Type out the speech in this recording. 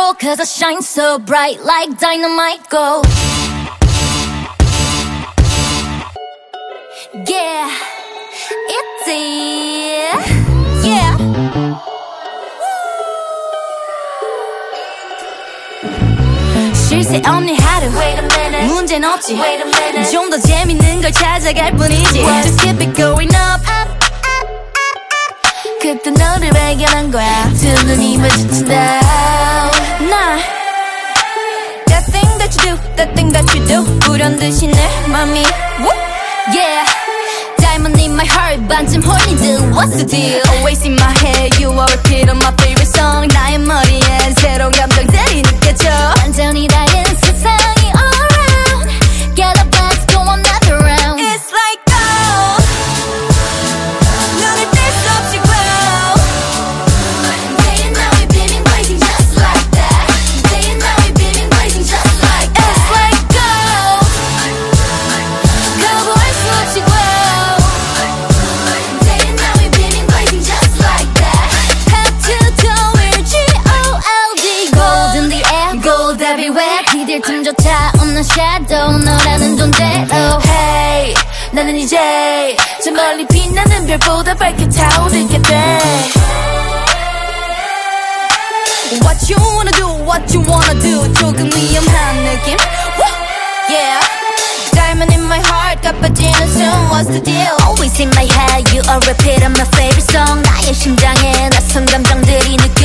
Cause I shine so bright like dynamite go. Yeah, it's it. Yeah. 쉴새 없는 하루 문제는 없지 좀 더 재밌는 걸 찾아갈 뿐이지 Just keep it going up 그때 너를 발견한 거야 두 눈이 마주친다 나 That thing that you do, that thing that you do 불현듯이 내 맘이 Yeah Diamond in my heart 반쯤 홀리듯 What's the deal? Always in my head You are repeat on my favorite song 나의 머리엔 새로운 감정들이 느껴져 완전히 다른 세상이 all around Get up, let's go another round It's like gold 눈을 뗄 수 없이 glow Day and night we've been blazing just like that Day and night we've been blazing just like that It's like gold 거부할 수 없이 glow 기댈 틈조차 없는 shadow 너라는 존재로 Hey 나는 이제 저 멀리 빛나는 별보다 밝게 타오르게 돼 What you wanna do, what you wanna do 조금 위험한 느낌 Yeah Diamond in my heart 가빠지는 순 What's the deal Always in my head You are repeat on my favorite song 나의 심장에 낯선 감정들이 느껴